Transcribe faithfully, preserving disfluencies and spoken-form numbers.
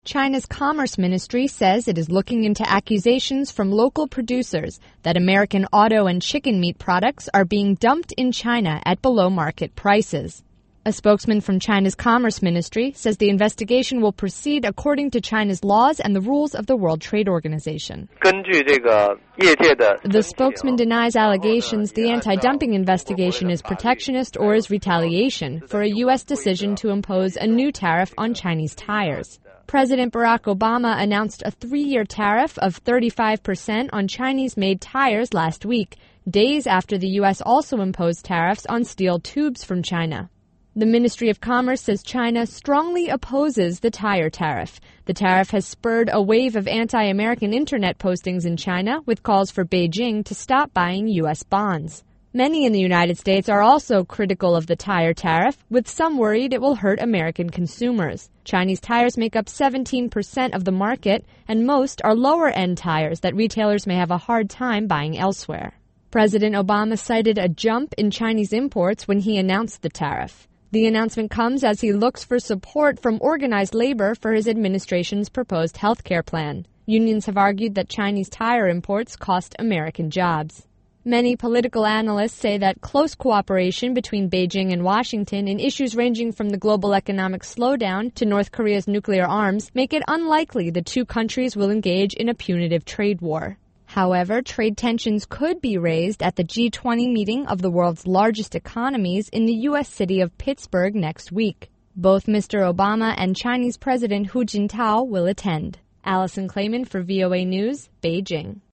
China's Commerce Ministry says it is looking into accusations from local producers that American auto and chicken meat products are being dumped in China at below-market prices. A spokesman from China's Commerce Ministry says the investigation will proceed according to China's laws and the rules of the World Trade Organization. The spokesman denies allegations the anti-dumping investigation is protectionist or is retaliation for a U S decision to impose a new tariff on Chinese tires. President Barack Obama announced a three-year tariff of thirty-five percent on Chinese-made tires last week, days after the U S also imposed tariffs on steel tubes from China. The Ministry of Commerce says China strongly opposes the tire tariff. The tariff has spurred a wave of anti-American internet postings in China, with calls for Beijing to stop buying U S bonds. Many in the United States are also critical of the tire tariff, with some worried it will hurt American consumers. Chinese tires make up seventeen percent of the market, and most are lower-end tires that retailers may have a hard time buying elsewhere. President Obama cited a jump in Chinese imports when he announced the tariff. The announcement comes as he looks for support from organized labor for his administration's proposed health care plan. Unions have argued that Chinese tire imports cost American jobs. Many political analysts say that close cooperation between Beijing and Washington in issues ranging from the global economic slowdown to North Korea's nuclear arms make it unlikely the two countries will engage in a punitive trade war. However, trade tensions could be raised at the G twenty meeting of the world's largest economies in the U S city of Pittsburgh next week. Both Mister Obama and Chinese President Hu Jintao will attend. Allison Clayman for V O A News, Beijing.